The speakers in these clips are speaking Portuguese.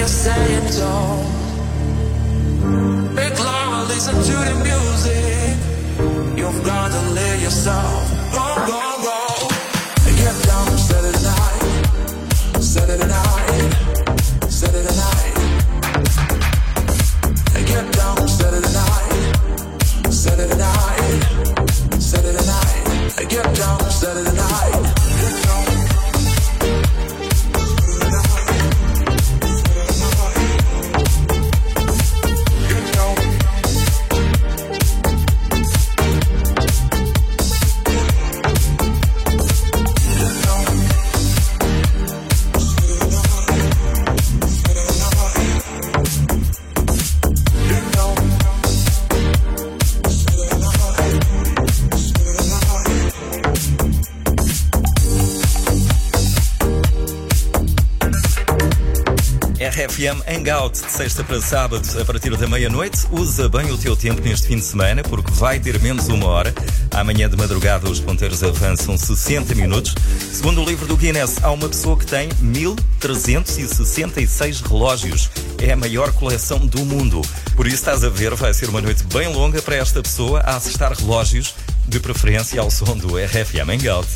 say it don't. Make love, listen to the music. You've got to let yourself go, go, go. Get down, Saturday night, Saturday night, Saturday night. Get down, Saturday night, Saturday night, Saturday night. Get down, Saturday night. Get down. RFM Hangout, de sexta para sábado, a partir da meia-noite. Usa bem o teu tempo neste fim de semana, porque vai ter menos uma hora. Amanhã de madrugada os ponteiros avançam 60 minutos. Segundo o livro do Guinness, há uma pessoa que tem 1366 relógios. É a maior coleção do mundo. Por isso, estás a ver, vai ser uma noite bem longa para esta pessoa a assistar relógios, de preferência ao som do RFM Hangout.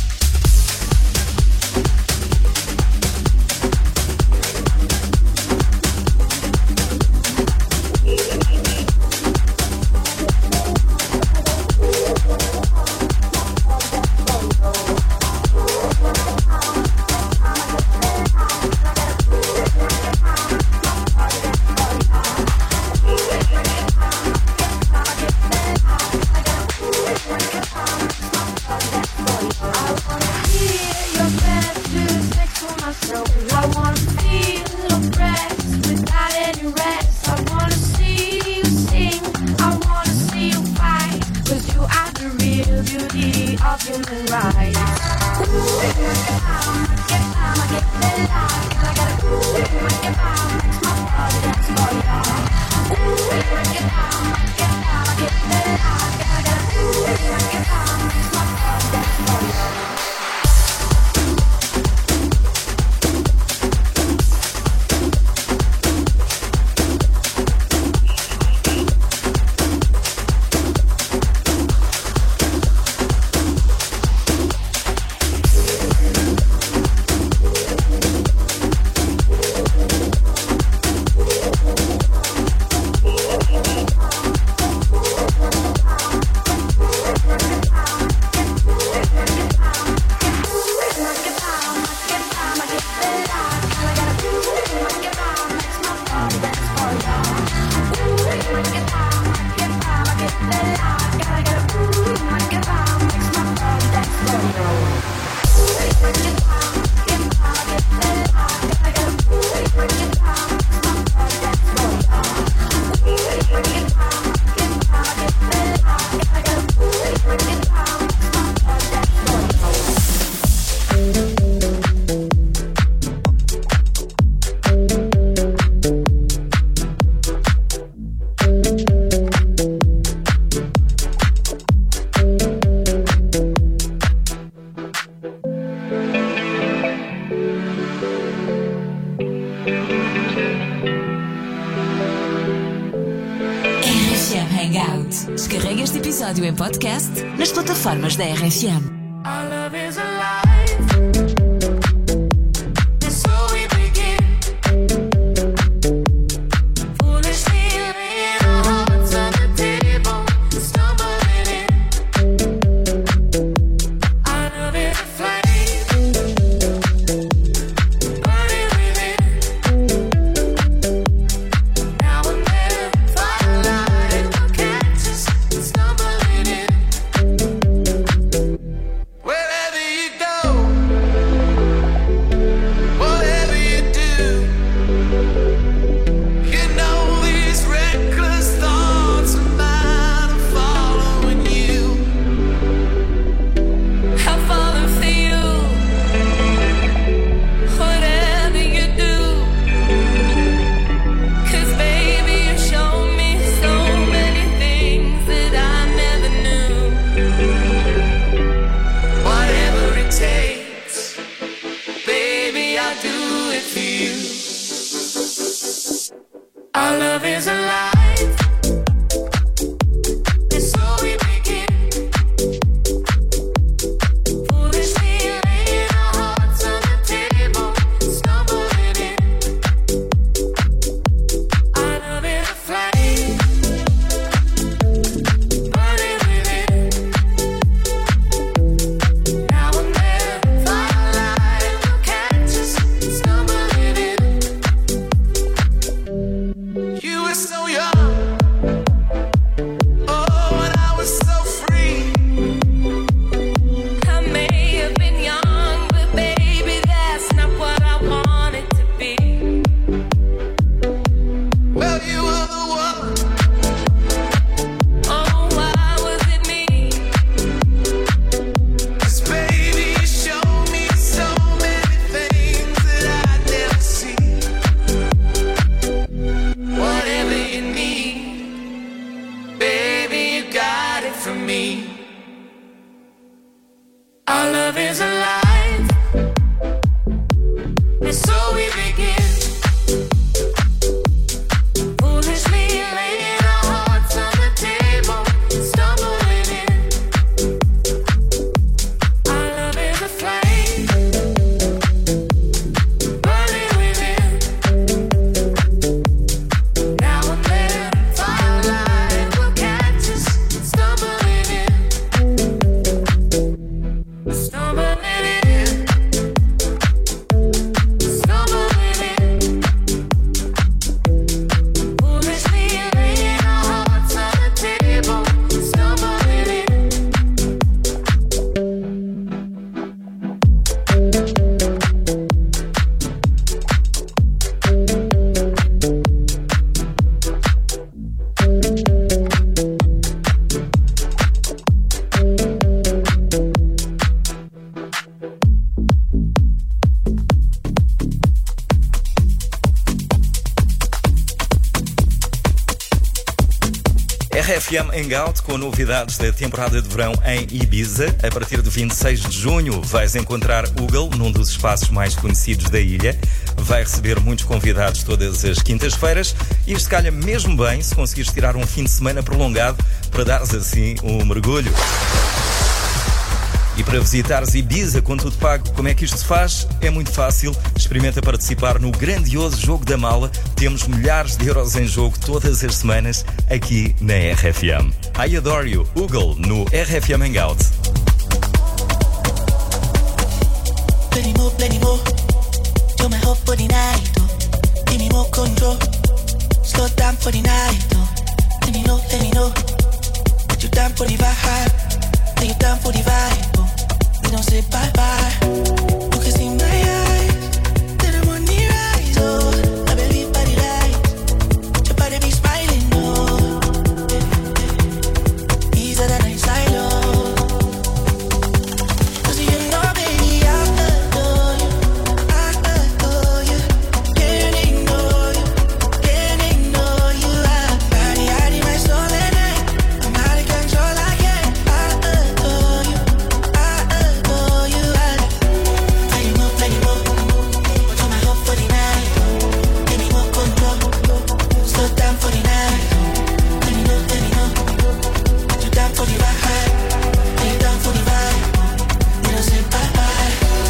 Descarrega este episódio em podcast nas plataformas da RFM. I do it for you. love is alive. And so we begin. Foolishly laying our hearts on the table, stumbling in. Our love is a flame, burning within. Now and then, firelight will catch us, stumbling in. You were so young, oh, and I was so free. I may have been young, but baby, that's not what I wanted to be. Well, you were the one. Oh, why was it me? 'Cause baby, you showed me so many things that I'd never see. Whatever you need, baby, you got it from me. Our love is alive, and so we begin. Foolishly laying our hearts on the table, stumbling in. Our love is a flame, burning within. Now and then, firelight will catch us, stumbling in. Stumbling in. Stumbling in. Foolishly laying our hearts on the table, stumbling in. RFM Hangout com novidades da temporada de verão em Ibiza. A partir de 26 de junho vais encontrar Ugal num dos espaços mais conhecidos da ilha. Vai receber muitos convidados todas as quintas-feiras e isto calha mesmo bem se conseguires tirar um fim de semana prolongado para dares assim um mergulho. E para visitares Ibiza com tudo pago, como é que isto se faz? É muito fácil. Experimenta participar no grandioso Jogo da Mala. Temos milhares de euros em jogo todas as semanas aqui na RFM. I Adore You, Ugal, no RFM Hangout. Plenty more. You're my hope for the night, oh. Give me more control. Slow down for the night, oh. Let me know. Put you down for the vibe. Lay you down for the vibe, oh. We don't say bye-bye. You can see my eyes, that I'm on the rise, oh. I believe by the light, your body be smiling, oh. Easier than I slide, oh. 'Cause you know, baby, I adore you. Can't ignore you. Body out in my soul at night. I'm out of control, I can't. I adore you. Plenty more. You're my hope for the night. Give me more control. Slow down for the night. Let me know. Put you down for the vibe. Lay you down for the vibe. We don't say bye-bye.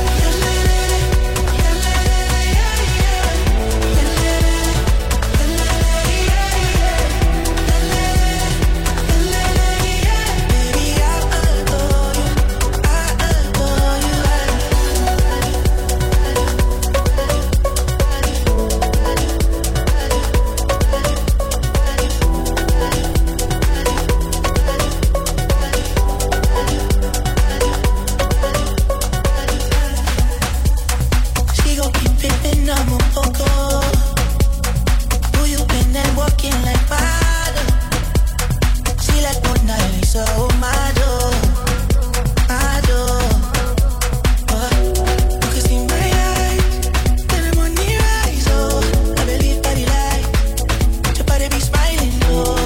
Baby, I adore you. She gon' keep pimpin' up un poco. Who you been and walking like Prada? She like Mona Lisa, oh my door. You can see my eyes, that I'm on the rise, oh. I believe by the light, your body be smiling, oh.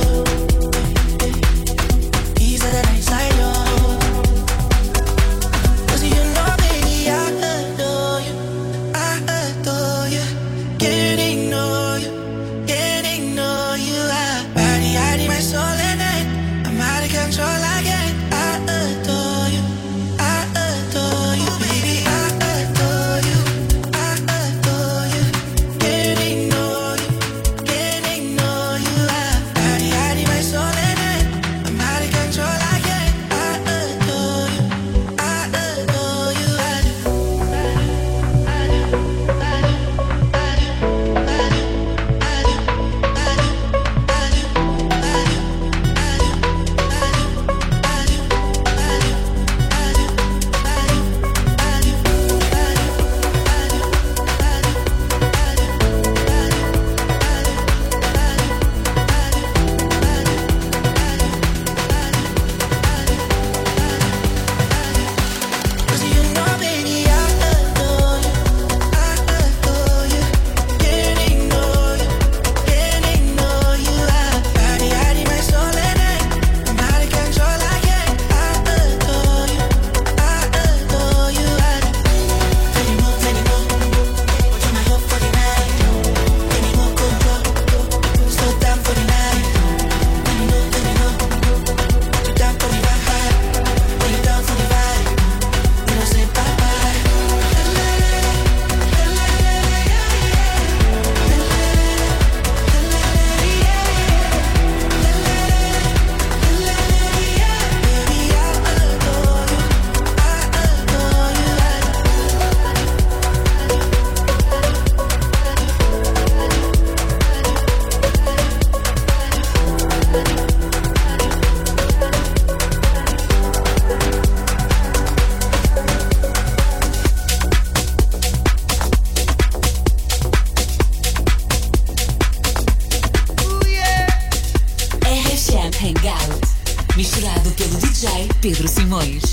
Easier than I slide, oh. 'Cause you know, baby, I adore you. Can't ignore you. Pedro Simões.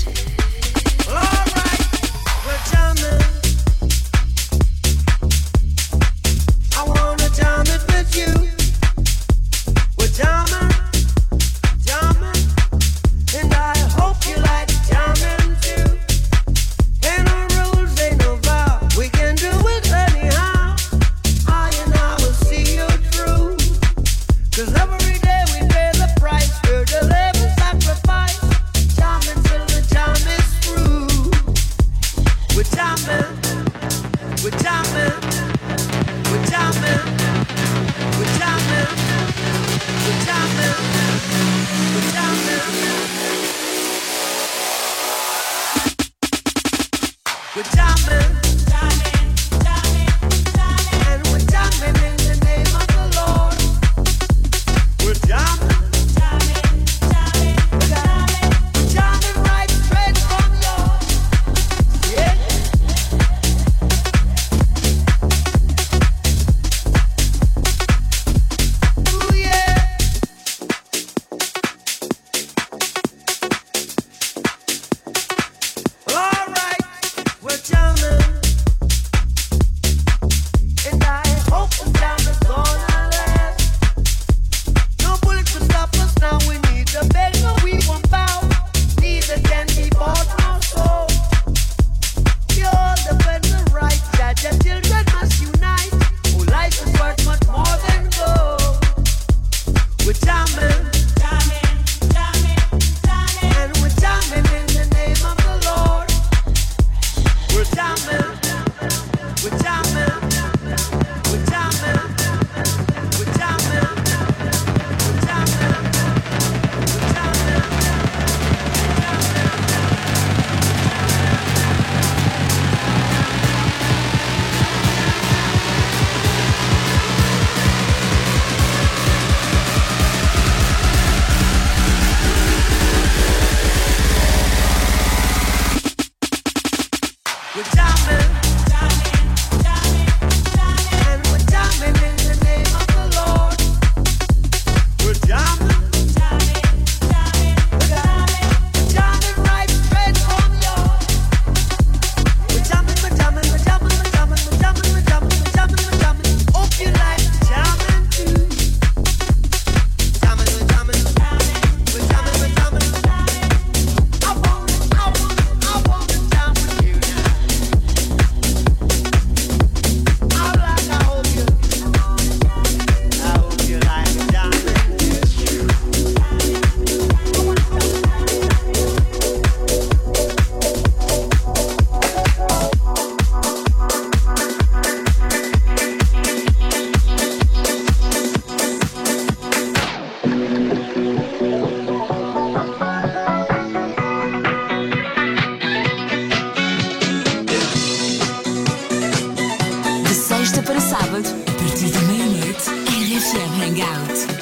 Para sábado, a partir da meia-noite, RFM Hangout.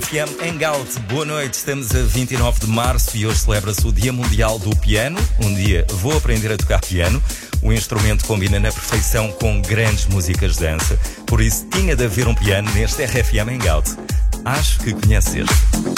RFM Hangout. Boa noite, estamos a 29 de março e hoje celebra-se o Dia Mundial do Piano. Um dia vou aprender a tocar piano. O instrumento combina na perfeição com grandes músicas de dança. Por isso tinha de haver um piano neste RFM Hangout. Acho que conheces este.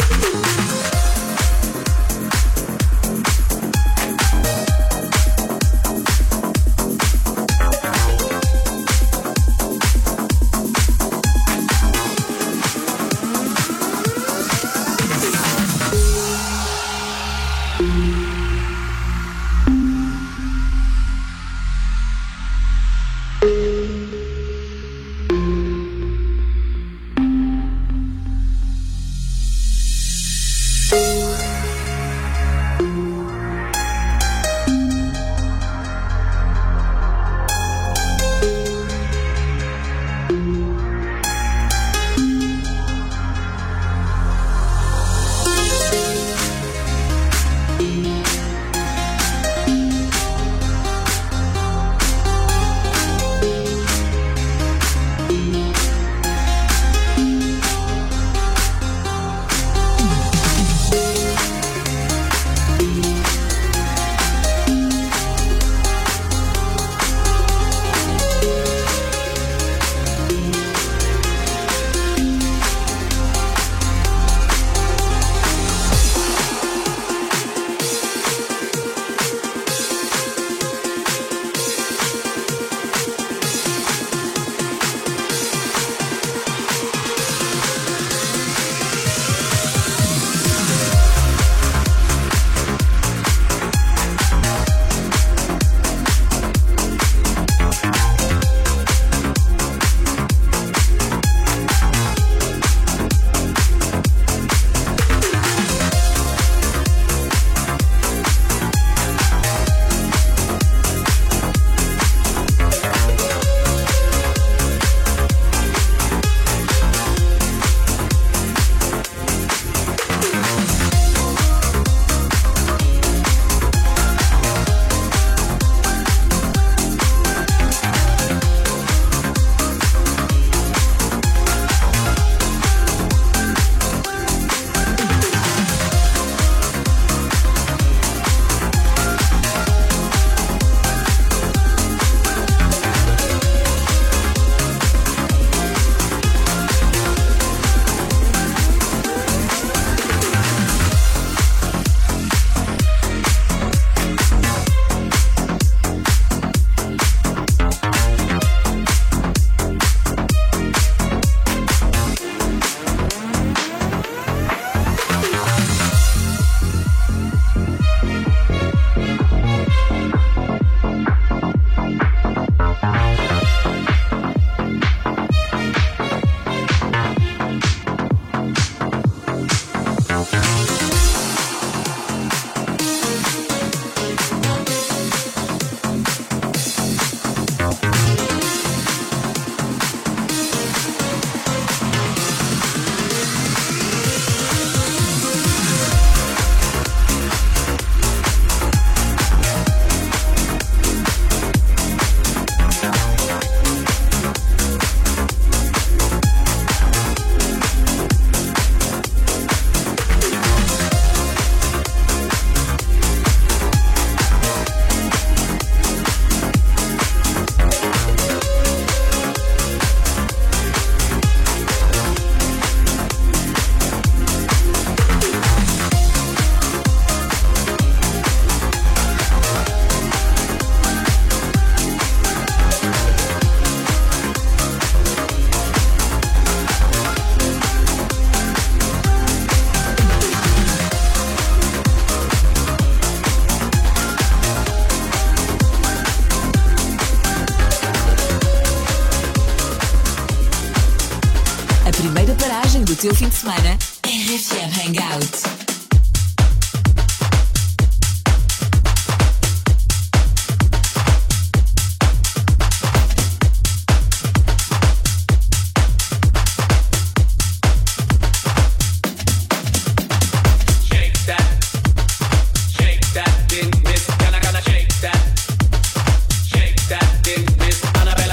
do teu fim de semana, RFM Hangout.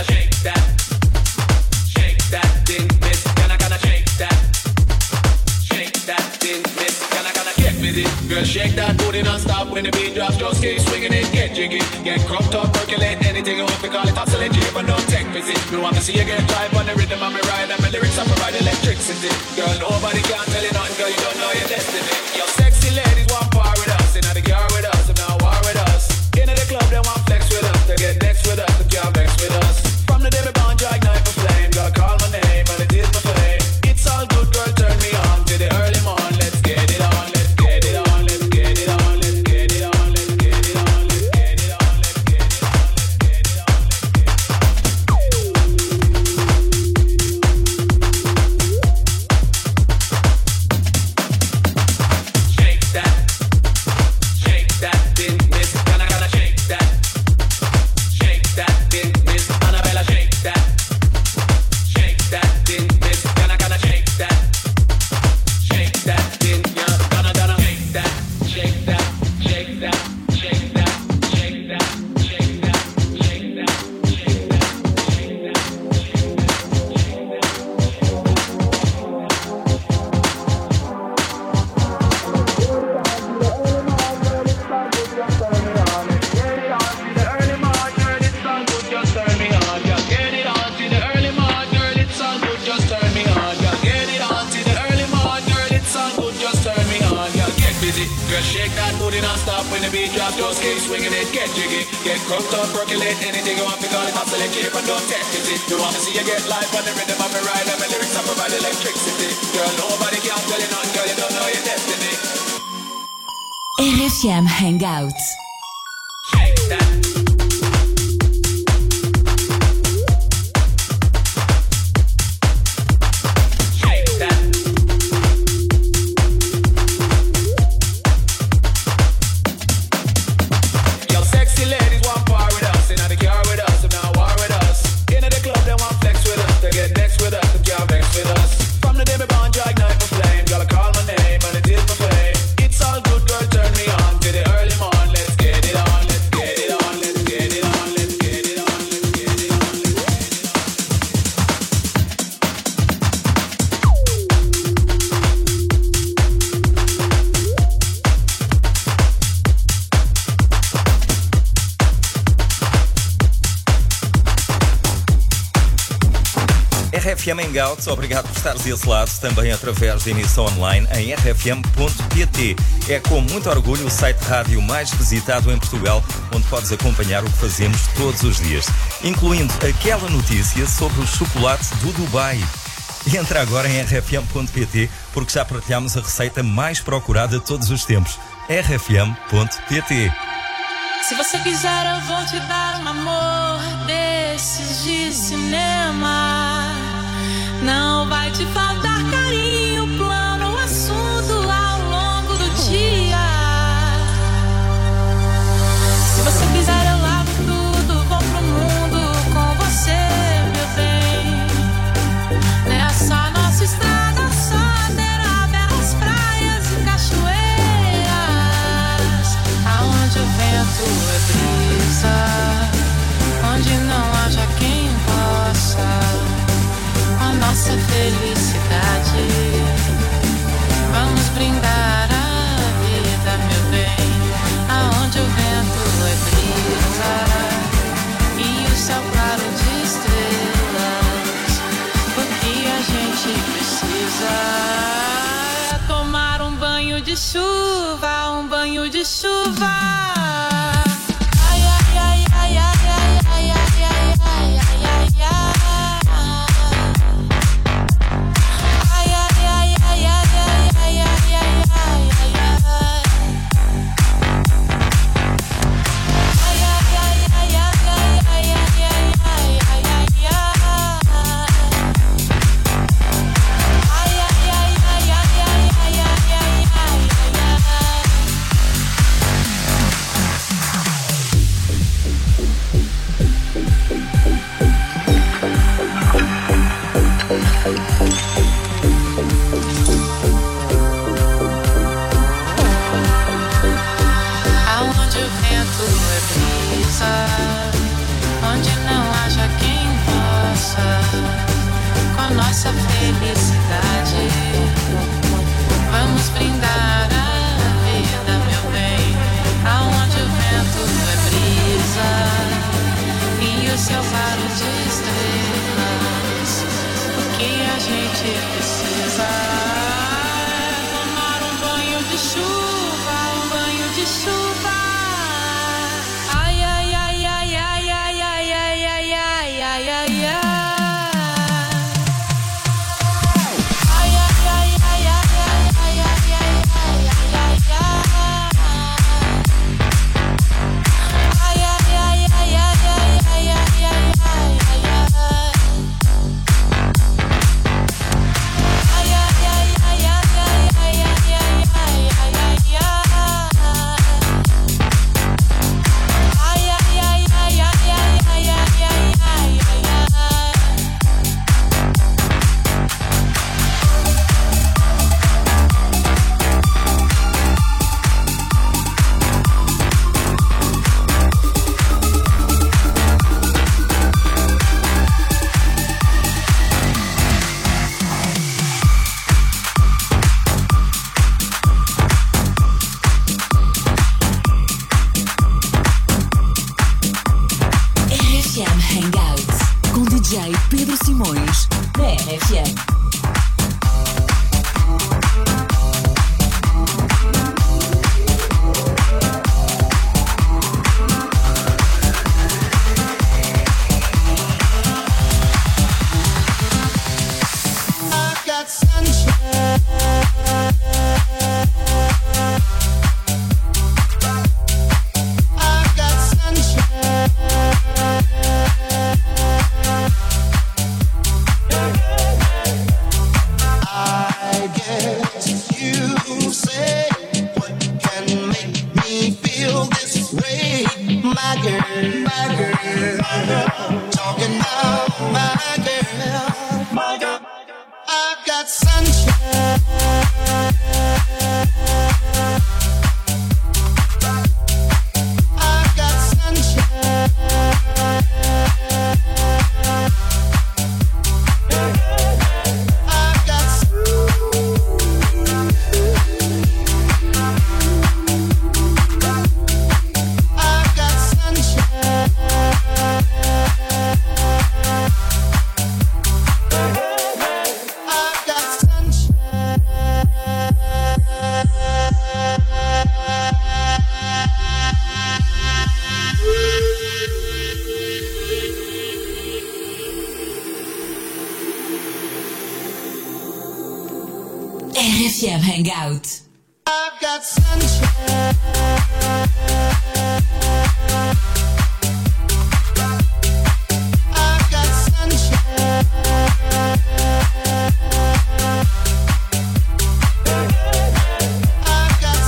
Shake when the beat drops, just keep swinging it, get jiggy, get crunked up, percolate, anything you want to call it oscillate, but no tech visit. We want to see you get live on the rhythm of me ride, and my lyrics are provide electricity. Girl, nobody can tell you nothing, girl, you don't know your destiny. Your sexy ladies want par with us, in the car with us, if not war with us. In the club, they want flex with us, they get next with us, they can't vex with us. From the day we born, you ignite my flame, girl, call my name, and it is my flame. It's all good, girl, turn me on to the early morn, let's get it on, let's get it on, let's get it on, let's get it on, let's get it on, let's get it on, let's get it on, let's get it on, shake that thing, miss, gonna shake that thing, miss, Annabella, shake that thing, miss, gonna shake that thing, yeah, gonna shake that, shake that, shake that, shake that, shake that, shake that, shake that, shake that, shake that, girl, shake that booty non-stop when the beat drops. Just keep swinging it, get jiggy, get crunked up, percolate, anything you want to call it oscillate, but don't test it. We want to see you get live on the rhythm of me ride, and my lyrics are provide electricity. Girl, nobody can tell you nothing, girl, you don't know your destiny. RFM Hangout. Shake that. RFM Hangouts, obrigado por estares desse lado, também através da emissão online em rfm.pt. É com muito orgulho o site de rádio mais visitado em Portugal, onde podes acompanhar o que fazemos todos os dias, incluindo aquela notícia sobre o chocolate do Dubai. Entra agora em rfm.pt, porque já partilhamos a receita mais procurada de todos os tempos. rfm.pt. Se você quiser, eu vou te dar um amor desses de cinema. Não vai te faltar carinho, plano, assunto ao longo do dia. Se você quiser, eu lavo tudo, vou pro mundo com você, meu bem. Nessa nossa estrada só terá belas praias e cachoeiras, aonde o vento é brisa, onde não haja quem possa a nossa felicidade. Vamos brindar a vida, meu bem, aonde o vento é brisa e o céu claro de estrelas. O que a gente precisa é tomar um banho de chuva, um banho de chuva. Nossa felicidade, vamos brindar a vida, meu bem, que a gente precisa tomar um banho de chuva, um banho de chuva. Ai, ai, ai, ai, ai, ai, ai, ai, ai, ai, ai, ai, ai. Pedro Simões, na RFM. RFM Hangout. I've got sunshine. I've got sunshine. I've got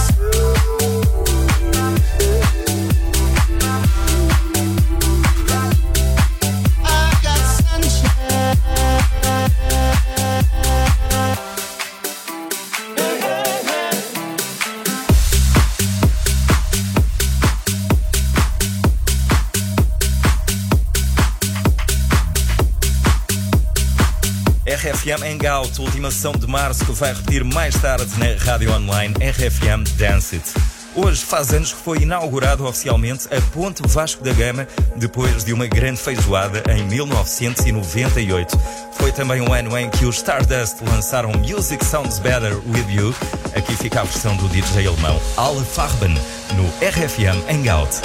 RFM Hangout, última sessão de março, que vai repetir mais tarde na rádio online RFM Dance It. Hoje faz anos que foi inaugurado oficialmente a Ponte Vasco da Gama, depois de uma grande feijoada em 1998. Foi também um ano em que os Stardust lançaram Music Sounds Better With You. Aqui fica a versão do DJ alemão Alle Farben no RFM Hangout.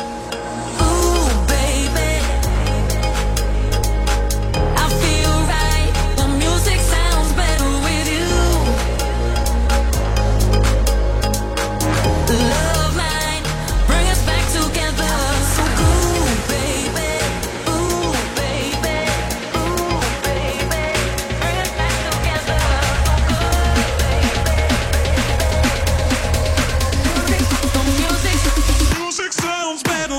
Music sounds better.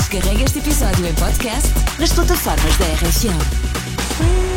Descarrega este episódio em podcast nas plataformas da RFM.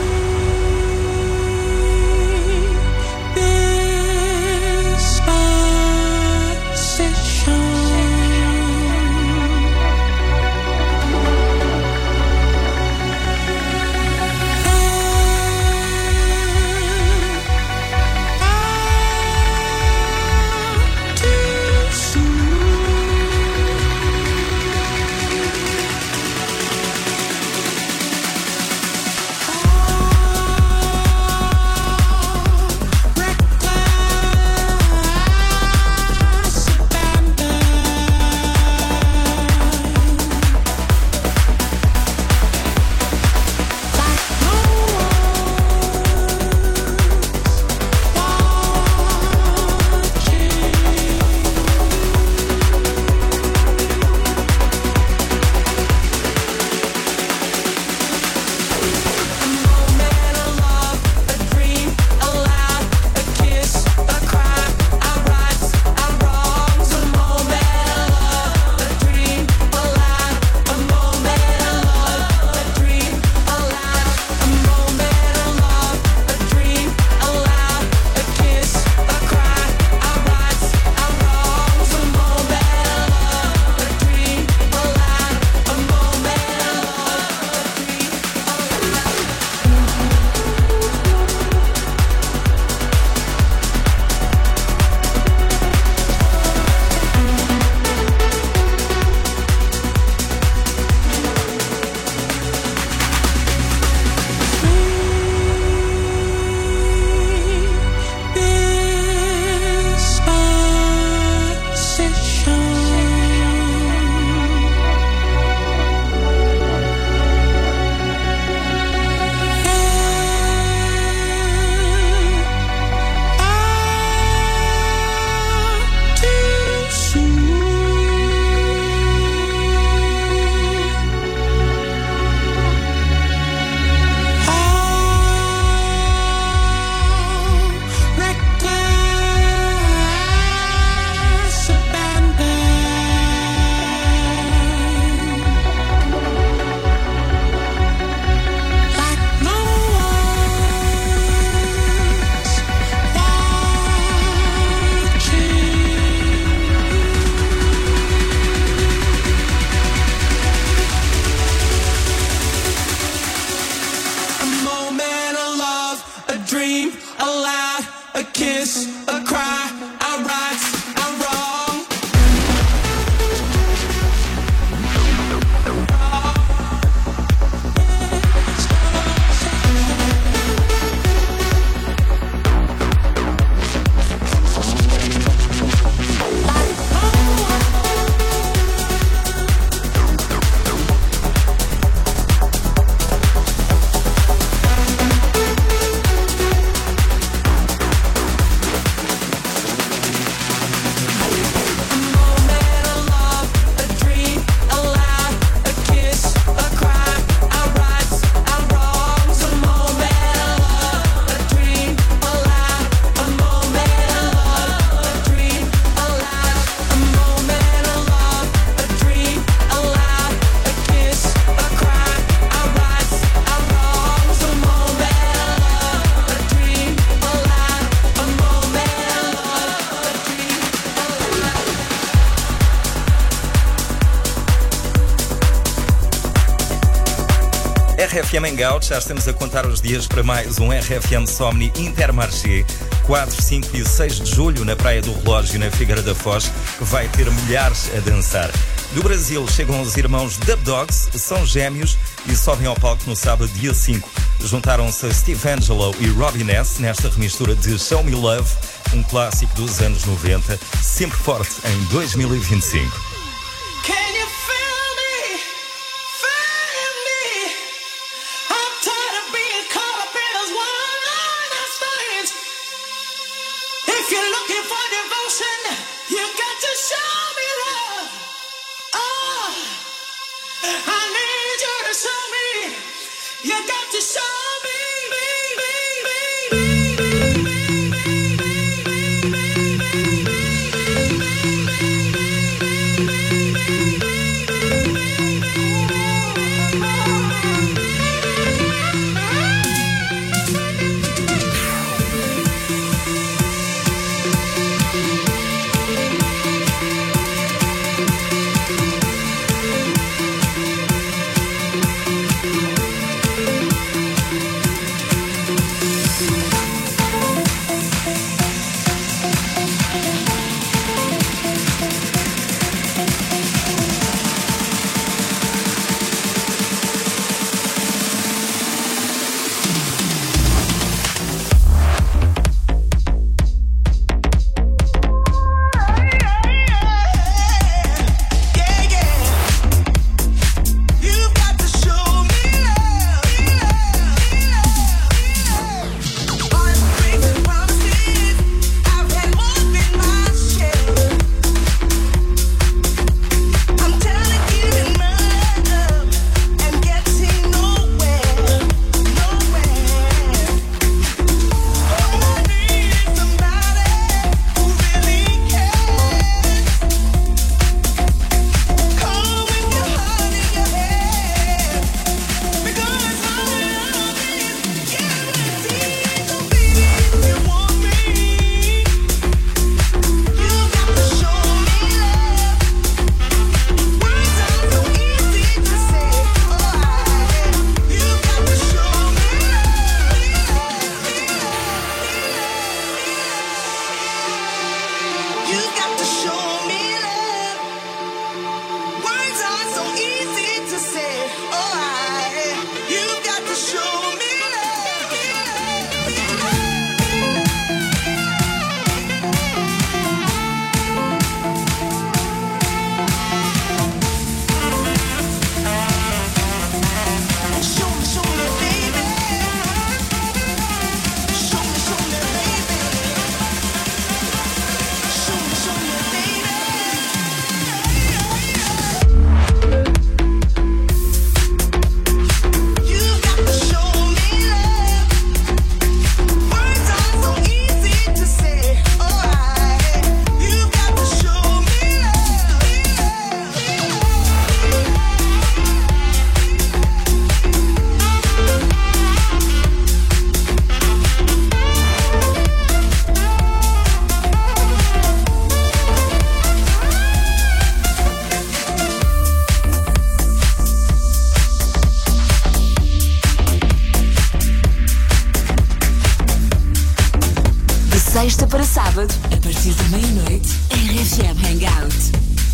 RFM Hangout, já estamos a contar os dias para mais um RFM Somni Intermarché, 4, 5 e 6 de julho na Praia do Relógio, na Figueira da Foz, que vai ter milhares a dançar. Do Brasil chegam os irmãos Dub Dogs, são gêmeos e sobem ao palco no sábado, dia 5. Juntaram-se Steve Angelo e Robin S. nesta remistura de Show Me Love, um clássico dos anos 90, sempre forte em 2025. sábado, a partir da meia-noite, RFM Hangout.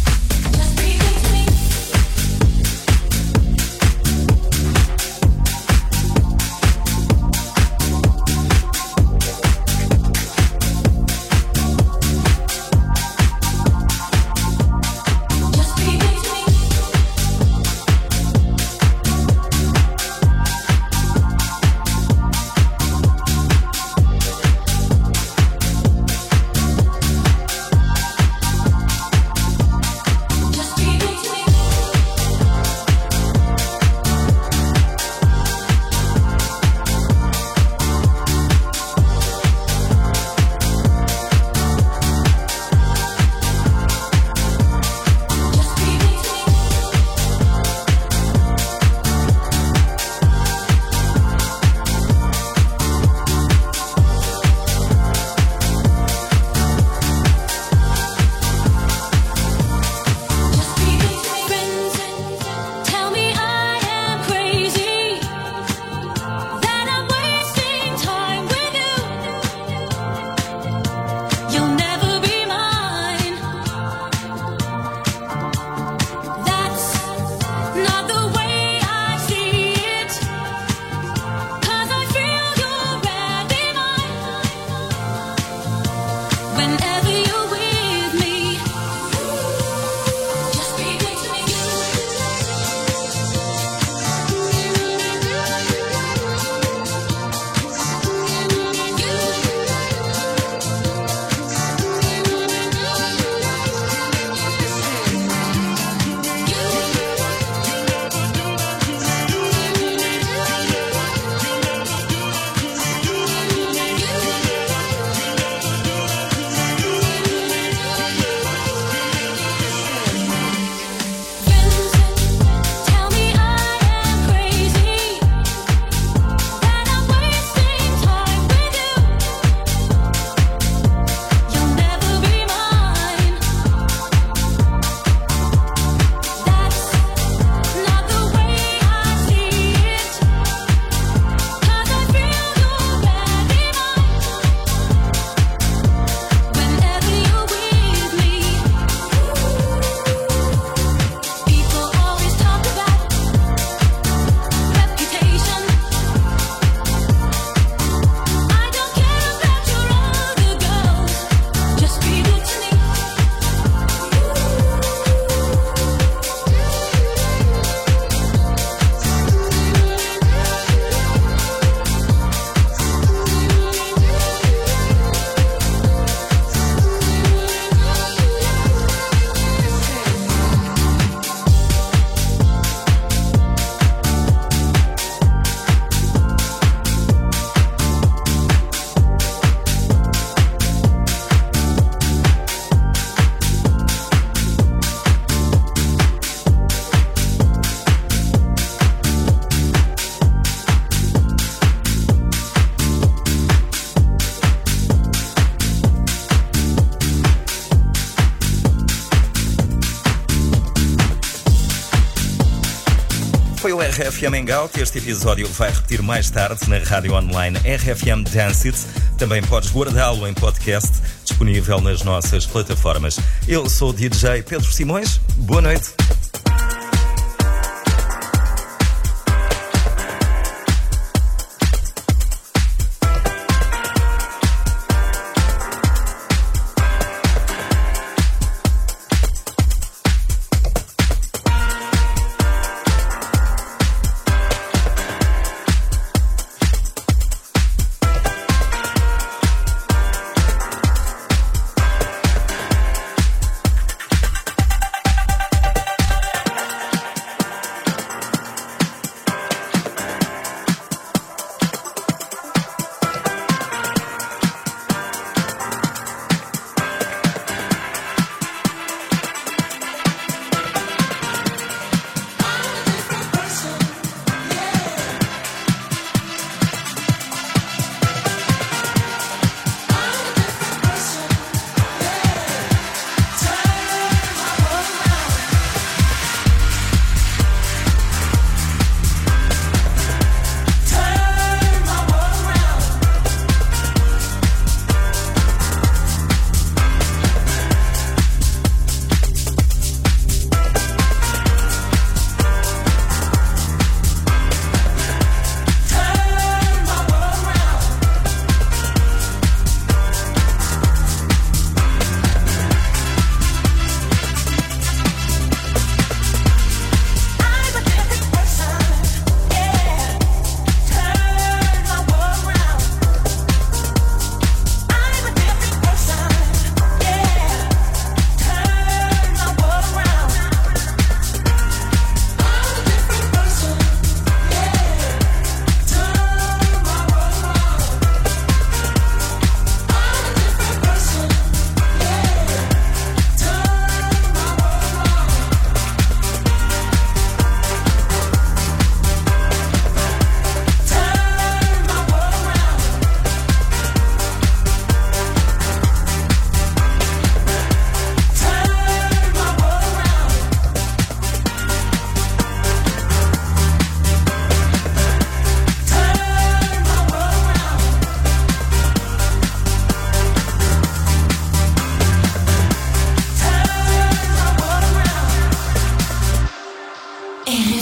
Foi o RFM Hangout. Este episódio vai repetir mais tarde na rádio online RFM Dance It. Também podes guardá-lo em podcast, disponível nas nossas plataformas. Eu sou o DJ Pedro Simões. Boa noite.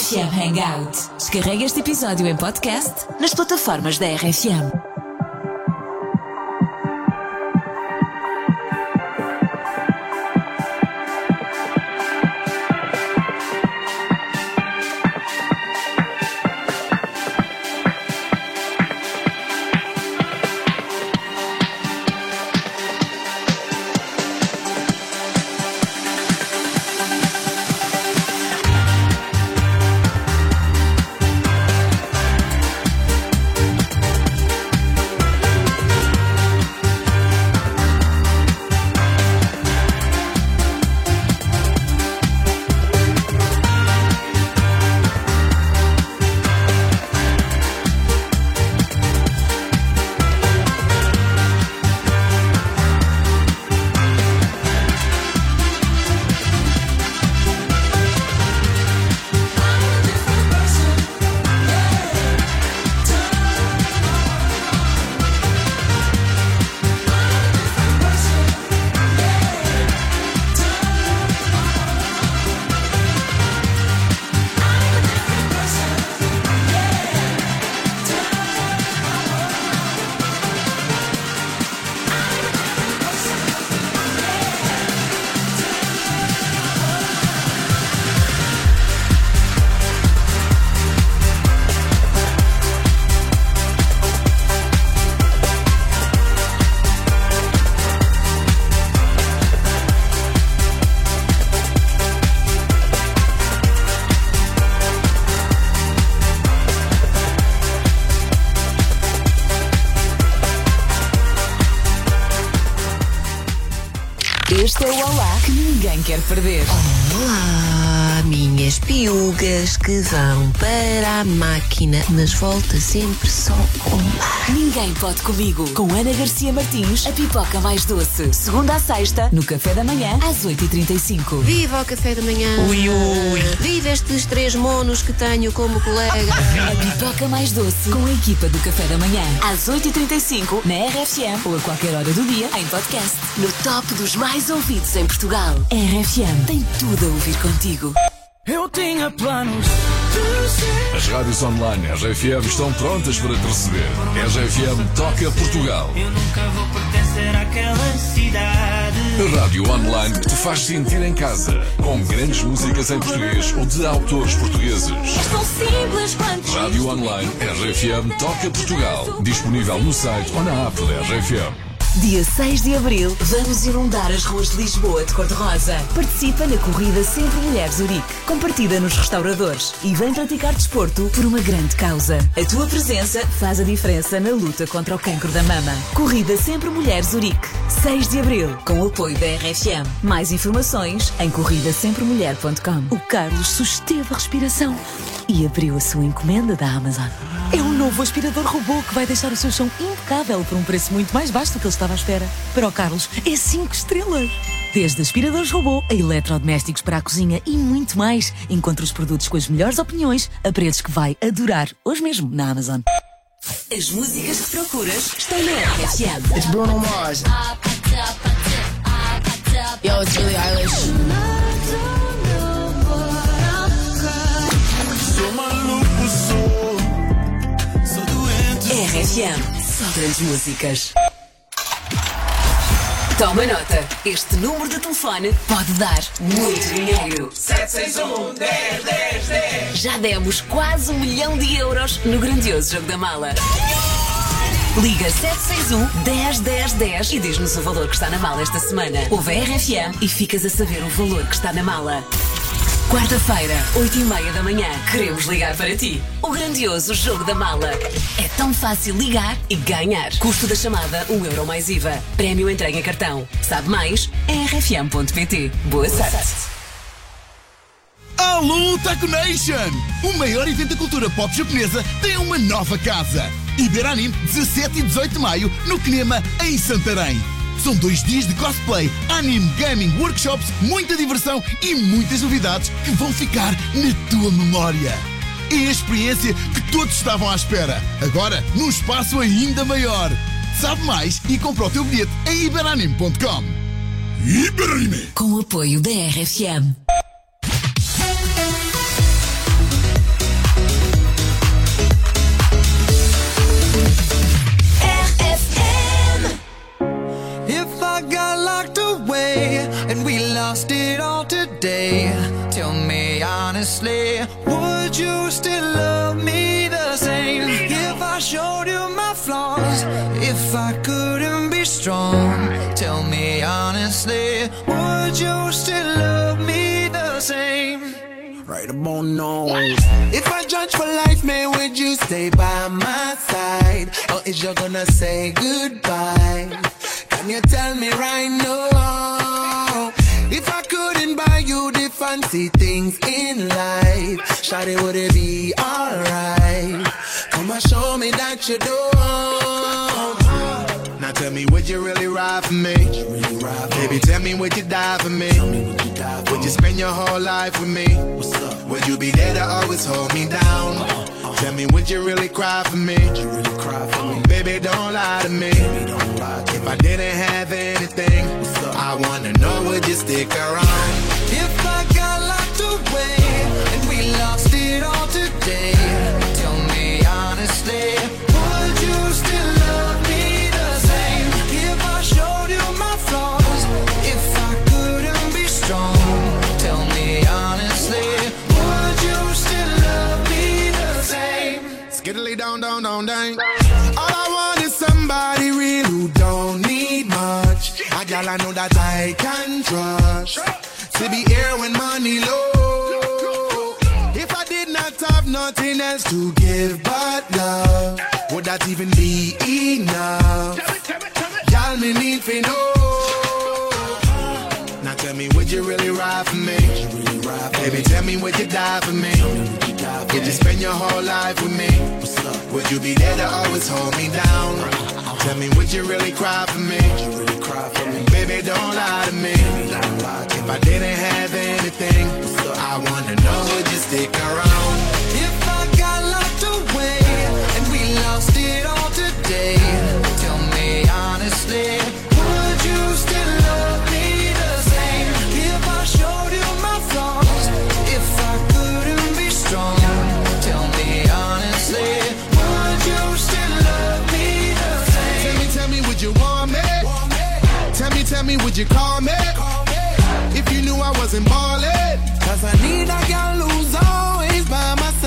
RFM Hangout. Descarrega este episódio em podcast nas plataformas da RFM. Este é o Olá que ninguém quer perder. Olá, minhas piugas que vão para a máquina, mas volta sempre só Olá. Ninguém pode comigo. Com Ana Garcia Martins, a pipoca mais doce. Segunda a sexta, no café da manhã, às 8h35. Viva o café da manhã. Ui, ui. Viva estes 3 monos que tenho como colega. A pipoca mais doce com a equipa do café da manhã. Às 8h35, na RFM ou a qualquer hora do dia, em podcast. No top dos mais ouvidos em Portugal. RFM tem tudo a ouvir contigo. Eu tinha planos. As rádios online RFM estão prontas para te receber. RFM Toca Portugal. Eu nunca vou pertencer àquela cidade. A rádio online que te faz sentir em casa. Com grandes músicas em português ou de autores portugueses. Tão simples quanto Rádio online RFM Toca Portugal. Disponível no site ou na app da RFM. Dia 6 de Abril, vamos inundar as ruas de Lisboa de cor-de-rosa. Participa na corrida Sempre Mulher Zurique, compartida nos restauradores e vem praticar desporto por uma grande causa. A tua presença faz a diferença na luta contra o cancro da mama. Corrida Sempre Mulher Zurique, 6 de Abril, com o apoio da RFM. Mais informações em corridasempremulher.com. O Carlos susteve a respiração e abriu a sua encomenda da Amazon. É um novo aspirador robô que vai deixar o seu chão impecável por um preço muito mais baixo do que ele estava à espera. Para o Carlos, é 5 estrelas. Desde aspiradores robô a eletrodomésticos para a cozinha e muito mais. Encontre os produtos com as melhores opiniões a preços que vai adorar. Hoje mesmo na Amazon. As músicas que procuras estão na RFM. It's Bruno Mars. Yo, it's Billie Eilish. Sou maluco, sou doente. RFM, só grandes músicas. Toma nota, este número de telefone pode dar muito dinheiro. 761-10-10-10. Já demos quase 1 milhão de euros no grandioso jogo da mala. Liga 761-10-10-10 e diz-nos o valor que está na mala esta semana. Ouve a RFM e ficas a saber o valor que está na mala. Quarta-feira, 8h30 da manhã, queremos ligar para ti. O grandioso jogo da mala. É tão fácil ligar e ganhar. Custo da chamada, €1 mais IVA. Prémio entregue em cartão. Sabe mais? Em rfm.pt. Boa sorte. Alô, Taco Nation! O maior evento da cultura pop japonesa tem uma nova casa. Iberanime, 17 e 18 de maio, no Kinema, em Santarém. São 2 dias de cosplay, anime, gaming, workshops, muita diversão e muitas novidades que vão ficar na tua memória. É a experiência que todos estavam à espera. Agora, num espaço ainda maior. Sabe mais e compra o teu bilhete em iberanime.com. Iberanime! Com o apoio da RFM. lost it all today, tell me honestly, would you still love me the same? If I showed you my flaws, if I couldn't be strong, tell me honestly, would you still love me the same? Right about now. If I judge for life, man, would you stay by my side? Or is you gonna say goodbye? Can you tell me right now? If I couldn't buy you the fancy things in life, shawty, would it be alright? Come and show me that you don't. Now tell me, would you really ride for me? Baby, tell me, would you die for me? Would you spend your whole life with me? Would you be there to always hold me down? Tell me, would you really cry for me? Baby, don't lie to me. If I didn't have anything, I wanna know, would you stick around? If I got locked away and we lost it all today, tell me honestly, would you still love me the same? If I showed you my flaws, if I couldn't be strong, tell me honestly, would you still love me the same? Skiddly down, down, down, down. All I want is somebody real who don't need much. A girl I know that I can trust, to be here when money low. If I did not have nothing else to give but love, would that even be enough? Y'all me need to know. Now tell me, would you really ride for me? Baby, tell me, would you die for me? Would you spend your whole life with me? Would you be there to always hold me down? Tell me, would you really cry for me? Baby, don't lie to me. If I didn't have anything, I wanna know, would you stick around? If I got locked away and we lost it all today, tell me honestly, would you still love me the same? If I showed you my flaws, if I couldn't be strong, tell me honestly, would you still love me the same? Tell me, would you want me? Tell me, would you call me? If you knew I wasn't ballin', cause I need a girl who's always by my